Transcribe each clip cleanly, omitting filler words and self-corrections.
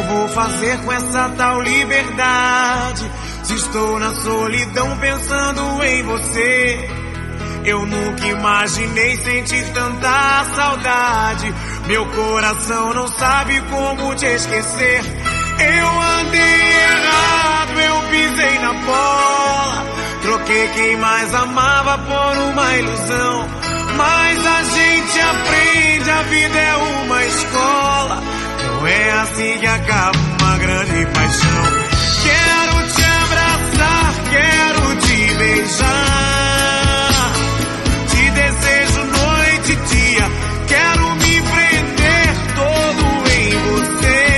vou fazer com essa tal liberdade? Se estou na solidão pensando em você, eu nunca imaginei sentir tanta saudade. Meu coração não sabe como te esquecer. Eu andei errado, eu pisei na bola, troquei quem mais amava por uma ilusão. Mas a gente aprende, a vida é uma escola. Não é assim que acaba uma grande paixão. Quero te abraçar, quero te beijar, te desejo noite e dia, quero me prender todo em você.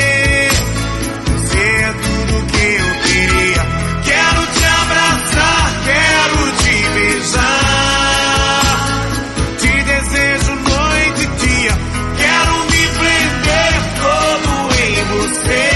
Você é tudo que eu queria. Quero te abraçar, quero te beijar, te desejo noite e dia, quero me prender todo em você.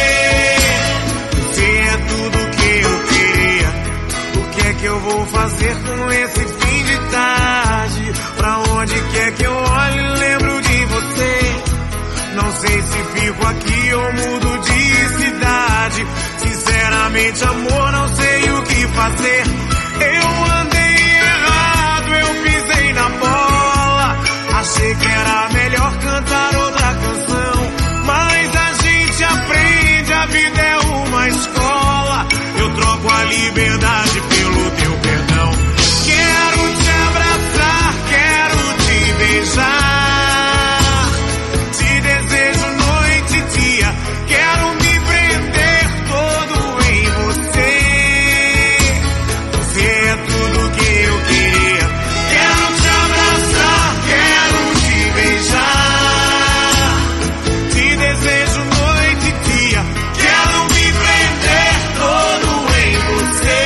Você é tudo que eu queria. O que é que eu vou fazer com esse fim de tarde? Pra onde quer que eu olhe, lembro de você. Não sei se fico aqui ou mudo de cidade. Sinceramente, amor, não sei o que fazer. Eu andei errado, eu pisei na bola, achei que era melhor cantar outra canção. Mas a gente aprende, a vida é uma escola. Eu troco a liberdade pelo teu perdão. Quero te abraçar, quero te beijar, te desejo noite e dia, quero me prender todo em você. Você é tudo que eu queria. Quero te abraçar, quero te beijar, te desejo noite e dia, quero me prender todo em você.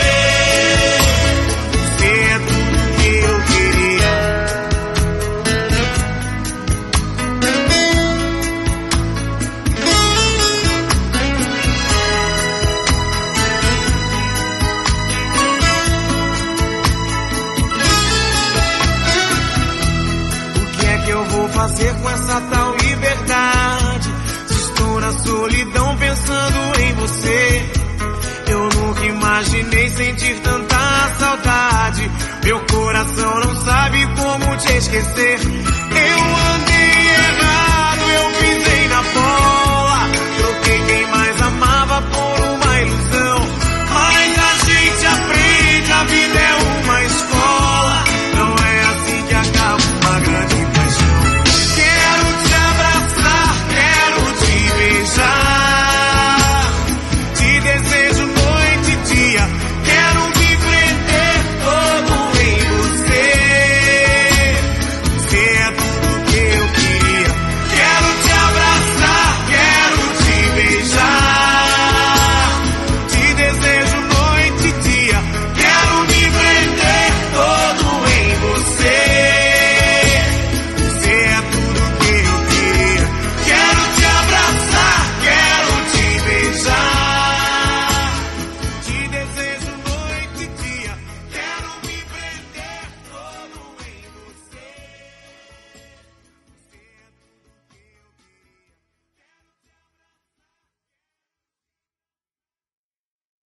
Você é tudo que eu queria. O que é que eu vou fazer com essa tal liberdade? Se estou na solidão pensando em você, eu nunca imaginei sentir tanta saudade. Meu coração não sabe como te esquecer. Eu andei